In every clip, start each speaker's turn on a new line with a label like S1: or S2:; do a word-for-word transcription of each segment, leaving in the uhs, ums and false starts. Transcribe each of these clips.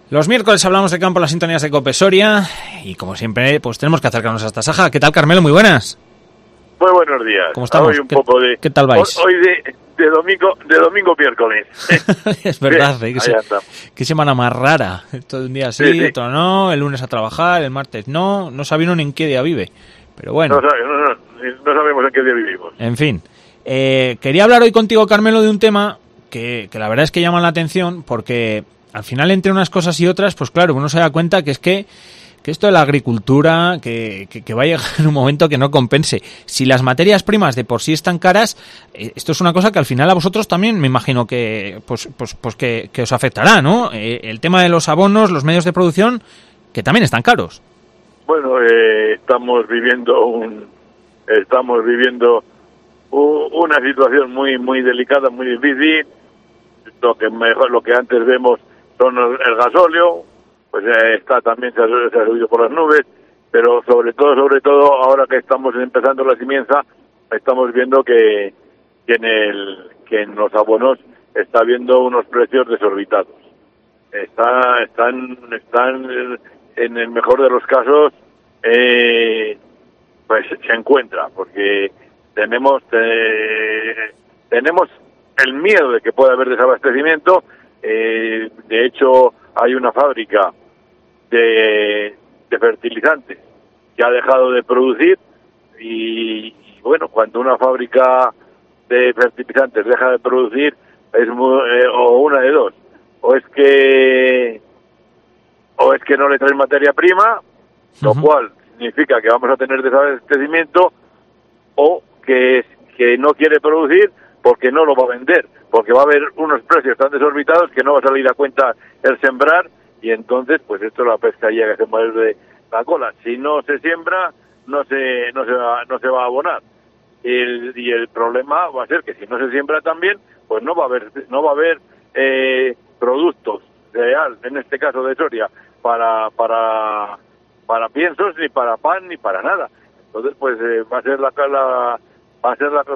S1: Los miércoles hablamos de campo en las sintonías de COPE Soria y como siempre pues tenemos que acercarnos hasta Saja. ¿Qué tal, Carmelo? Muy buenas.
S2: Muy buenos días.
S1: ¿Cómo estamos?
S2: Hoy un
S1: ¿Qué,
S2: poco de,
S1: ¿Qué tal vais?
S2: Hoy de, de domingo de domingo miércoles.
S1: Es verdad,
S2: Bien,
S1: ¿eh? que se, qué semana más rara. Todo un día sí,
S2: sí, sí.
S1: otro no, el lunes a trabajar, el martes no, no sabe uno ni en qué día vive. Pero bueno.
S2: No, sabe, no, no, no sabemos en qué día vivimos.
S1: En fin. Eh, quería hablar hoy contigo, Carmelo, de un tema que, que la verdad es que llama la atención porque al final entre unas cosas y otras, pues claro, uno se da cuenta que es que, que esto de la agricultura, que, que, que va a llegar en un momento que no compense. Si las materias primas de por sí están caras, eh, esto es una cosa que al final a vosotros también me imagino que pues pues pues que, que os afectará, ¿no? Eh, el tema de los abonos, los medios de producción, que también están caros.
S2: Bueno, eh, estamos viviendo un estamos viviendo un, una situación muy muy delicada, muy difícil. Lo que mejor, lo que antes vemos son el, el gasóleo, pues eh, está también se ha, se ha subido por las nubes, pero sobre todo, sobre todo, ahora que estamos empezando la simienza, estamos viendo que, que en el que en los abonos está habiendo unos precios desorbitados. Está, están, están en el mejor de los casos, eh, pues se encuentra, porque tenemos eh, tenemos el miedo de que pueda haber desabastecimiento. Eh, de hecho, hay una fábrica de, de fertilizantes que ha dejado de producir y, y bueno, cuando una fábrica de fertilizantes deja de producir es muy, eh, o una de dos, o es que o es que no le traen materia prima, lo uh-huh. cual significa que vamos a tener desabastecimiento, o que, que no quiere producir porque no lo va a vender, porque va a haber unos precios tan desorbitados que no va a salir a cuenta el sembrar, y entonces pues esto es la pescadilla que se mueve la cola. Si no se siembra, no se no se va, no se va a abonar. El, y el problema va a ser que si no se siembra también, pues no va a haber no va a haber eh, productos real, en este caso de Soria, para para para piensos, ni para pan, ni para nada. Entonces pues eh, va a ser la la va a ser la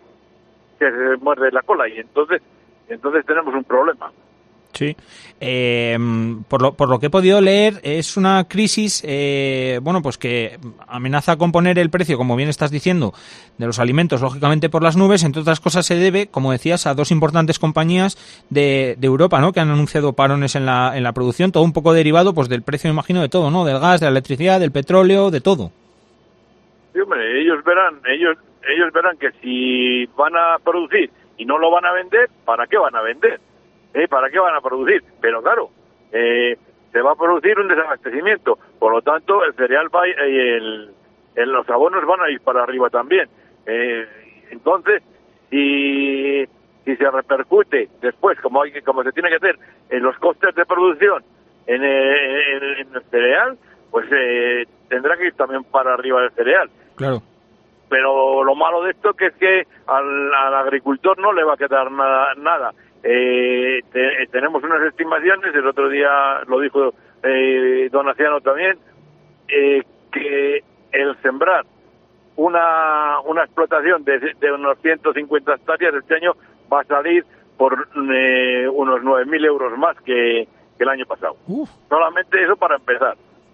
S2: que se muerde la cola, y entonces entonces tenemos un problema.
S1: Sí, eh, por lo por lo que he podido leer es una crisis, eh, bueno, pues que amenaza con poner el precio, como bien estás diciendo, de los alimentos, lógicamente por las nubes. Entre otras cosas se debe, como decías, a dos importantes compañías de, de Europa, ¿no?, que han anunciado parones en la en la producción, todo un poco derivado, pues del precio, me imagino, de todo, ¿no?, del gas, de la electricidad, del petróleo, de todo.
S2: Sí, hombre, ellos verán, ellos ellos verán que si van a producir y no lo van a vender, ¿para qué van a vender? ¿Eh? ¿Para qué van a producir? Pero claro, eh, se va a producir un desabastecimiento, por lo tanto el cereal va y el, el, los abonos van a ir para arriba también. Eh, entonces, si, si se repercute después, como hay como se tiene que hacer, en los costes de producción en el, en, en el cereal, pues eh, tendrá que ir también para arriba el cereal.
S1: Claro.
S2: Pero lo malo de esto que es que al, al agricultor no le va a quedar nada. nada. Eh, te, tenemos unas estimaciones, el otro día lo dijo eh, Don Aciano también, eh, que el sembrar una una explotación de, de unos ciento cincuenta hectáreas este año va a salir por eh, unos nueve mil euros más que, que el año pasado. Uf. Solamente eso para empezar.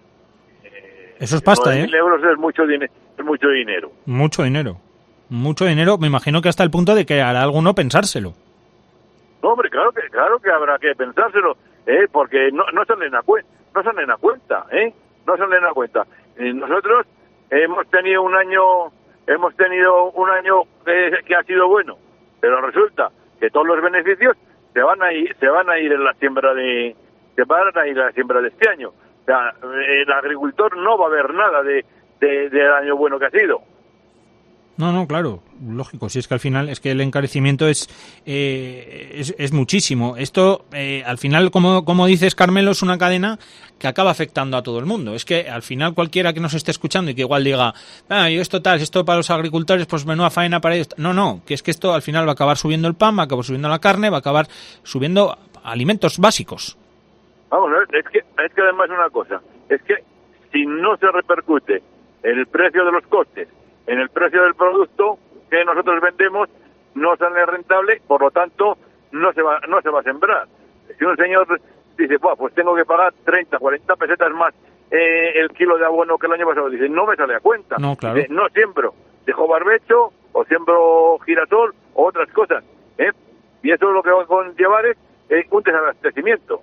S1: Eh, eso es pasta, ¿eh?
S2: nueve mil euros es mucho, din- es mucho dinero.
S1: Mucho dinero. Mucho dinero, me imagino que hasta el punto de que hará alguno pensárselo.
S2: No, hombre, claro que claro que habrá que pensárselo, eh, porque no no salen a cuenta, no salen a cuenta, eh, no salen a cuenta. Eh, nosotros hemos tenido un año, hemos tenido un año que, que ha sido bueno, pero resulta que todos los beneficios se van a ir, se van a ir en la siembra de, se van a ir en la siembra de este año. O sea, el agricultor no va a ver nada de, de del año bueno que ha sido.
S1: No, no, claro, lógico. Si es que al final es que el encarecimiento es eh, es, es muchísimo. Esto, eh, al final, como, como dices, Carmelo, es una cadena que acaba afectando a todo el mundo. Es que al final cualquiera que nos esté escuchando y que igual diga, ah, yo esto tal, esto para los agricultores, pues menuda faena para ellos. No, no, que es que esto al final va a acabar subiendo el pan, va a acabar subiendo la carne, va a acabar subiendo alimentos básicos.
S2: Vamos a ver, es que, es que además una cosa, es que si no se repercute el precio de los costes en el precio del producto que nosotros vendemos, no sale rentable, por lo tanto no se va no se va a sembrar. Si un señor dice, pues tengo que pagar treinta, cuarenta pesetas más eh, el kilo de abono que el año pasado. Dice, no me sale a cuenta.
S1: No, claro.
S2: Dice, no siembro, dejo barbecho o siembro girasol o otras cosas. ¿eh? Y eso es lo que va a conllevar es eh, un desabastecimiento.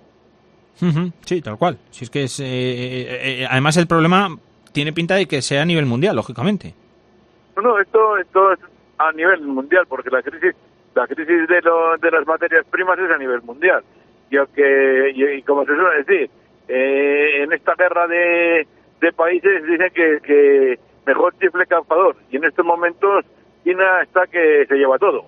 S1: Sí, tal cual. Si es que es, eh, eh, además el problema tiene pinta de que sea a nivel mundial, lógicamente.
S2: No, no, esto, esto es a nivel mundial, porque la crisis, la crisis de, lo, de las materias primas es a nivel mundial. Y, aunque, y, y como se suele decir, eh, en esta guerra de, de países dicen que, que mejor chifle que alfador. Y en estos momentos China está que se lleva todo.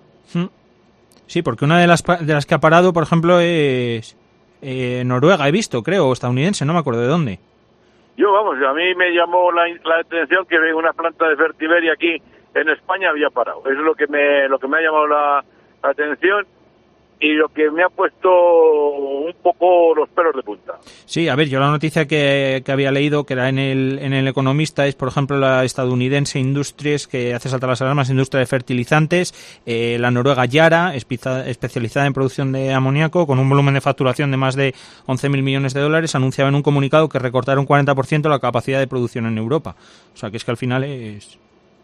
S1: Sí, porque una de las de las que ha parado, por ejemplo, es eh, Noruega, he visto, creo, o estadounidense, no me acuerdo de dónde.
S2: Yo, vamos, a mí me llamó la, la atención que una planta de Fertiberia aquí en España había parado. Eso es lo que me lo que me ha llamado la, la atención y lo que me ha puesto un poco los pelos de punta.
S1: Sí, a ver, yo la noticia que, que había leído, que era en el en el Economista, es, por ejemplo, la estadounidense Industries, que hace saltar las alarmas, industria de fertilizantes, eh, la noruega Yara, especializada en producción de amoníaco, con un volumen de facturación de más de once mil millones de dólares, anunciaba en un comunicado que recortaron un cuarenta por ciento la capacidad de producción en Europa. O sea, que es que al final es...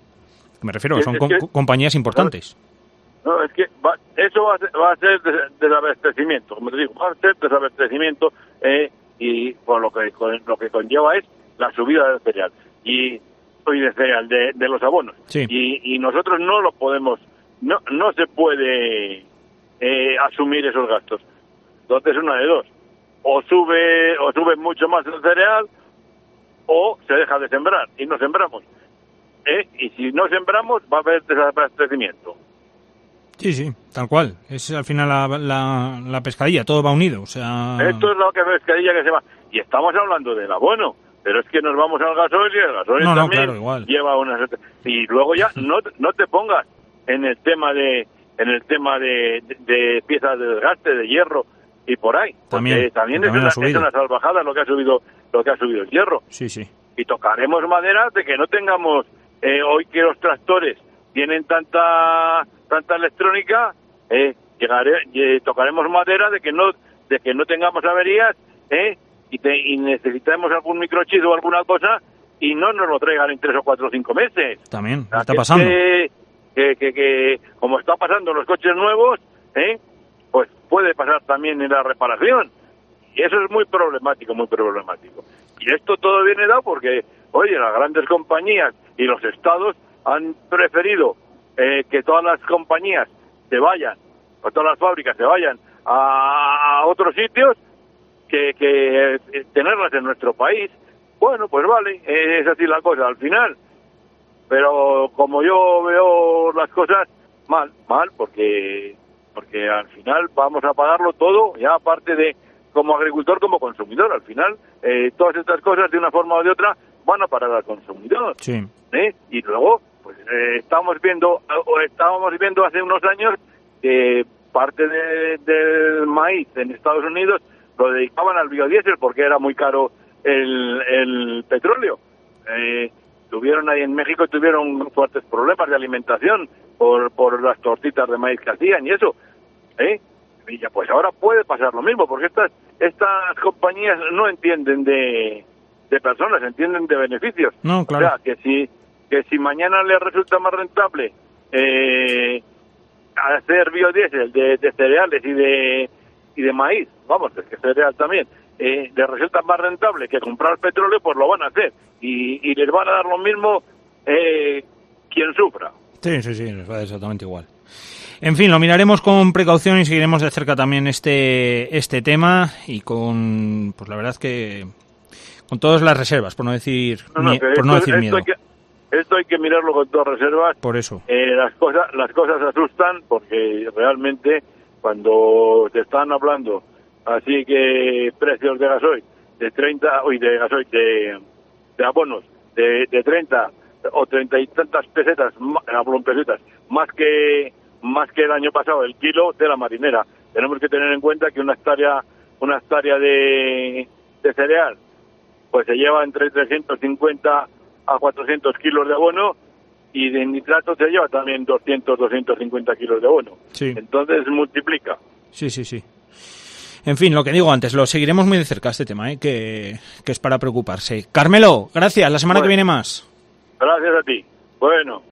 S1: Me refiero, que son
S2: es que,
S1: co- compañías importantes.
S2: No, es que va, eso va a ser, va a ser des, desabastecimiento, como te digo, va a ser desabastecimiento eh, y por lo que con, lo que conlleva es la subida del cereal y, y de cereal de, de los abonos.
S1: Sí.
S2: Y, y nosotros no lo podemos, no no se puede eh, asumir esos gastos. Entonces una de dos, o sube o sube mucho más el cereal o se deja de sembrar y no sembramos. ¿eh? Y si no sembramos va a haber desabastecimiento.
S1: Sí, sí, tal cual. Es al final la, la, la pescadilla, todo va unido, o sea...
S2: Esto es lo que pescadilla que se va. Y estamos hablando del abono, pero es que nos vamos al gasoil y el gasoil
S1: no, no,
S2: también
S1: claro, igual.
S2: lleva unas... Y luego ya no no te pongas en el tema de en el tema de, de, de piezas de desgaste, de hierro y por ahí.
S1: También,
S2: porque también,
S1: también
S2: es, una, es una salvajada lo que ha subido lo que ha subido el hierro.
S1: Sí, sí.
S2: Y tocaremos madera de que no tengamos... Eh, hoy que los tractores tienen tanta tanta electrónica, eh, llegaré, eh, tocaremos madera de que no de que no tengamos averías, eh, y, te, y necesitemos algún microchip o alguna cosa y no nos lo traigan en tres o cuatro o cinco meses.
S1: También,
S2: O sea,
S1: está
S2: que,
S1: pasando.
S2: Que, que, que, que como está pasando en los coches nuevos, eh, pues puede pasar también en la reparación. Y eso es muy problemático, muy problemático. Y esto todo viene dado porque, oye, las grandes compañías y los estados han preferido eh, que todas las compañías se vayan, o todas las fábricas se vayan a, a otros sitios que, que eh, tenerlas en nuestro país. Bueno, pues vale, eh, es así la cosa al final. Pero como yo veo las cosas, mal, mal, porque porque al final vamos a pagarlo todo, ya aparte de como agricultor, como consumidor. Al final, eh, todas estas cosas, de una forma o de otra, van a parar al consumidor.
S1: Sí.
S2: ¿eh? Y luego, pues eh, estamos viendo, o estábamos viendo hace unos años que parte de, del maíz en Estados Unidos lo dedicaban al biodiesel porque era muy caro el, el petróleo. Eh, tuvieron ahí en México, tuvieron fuertes problemas de alimentación por, por las tortitas de maíz que hacían y eso. ¿eh? Y ya, pues ahora puede pasar lo mismo, porque estas estas compañías no entienden de, de personas, entienden de beneficios.
S1: No, claro.
S2: O sea, que si que si mañana les resulta más rentable eh, hacer biodiesel de, de cereales y de y de maíz, vamos, es que cereal también, eh, les resulta más rentable que comprar petróleo, pues lo van a hacer. Y, y les van a dar lo mismo eh, quien sufra.
S1: Sí, sí, sí, nos va exactamente igual. En fin, lo miraremos con precaución y seguiremos de cerca también este este tema y con, pues la verdad que con todas las reservas, por no decir,
S2: no, no,
S1: por no
S2: esto,
S1: decir
S2: esto
S1: miedo.
S2: Hay que, esto hay que mirarlo con todas reservas.
S1: Por eso.
S2: Eh, las cosas las cosas asustan porque realmente cuando te están hablando así que precios de gasoil de treinta, uy, de gasoil de, de abonos de, de treinta o treinta y tantas pesetas, pesetas más que más que el año pasado el kilo de la marinera. Tenemos que tener en cuenta que una hectárea una hectárea de, de cereal pues se lleva entre trescientos cincuenta a cuatrocientos kilos de abono y de nitrato se lleva también doscientos, doscientos cincuenta kilos de abono.
S1: Sí.
S2: Entonces multiplica.
S1: Sí, sí, sí. En fin, lo que digo antes, lo seguiremos muy de cerca este tema, ¿eh? que, que es para preocuparse. Carmelo, gracias, la semana bueno, que viene más.
S2: Gracias a ti. Bueno.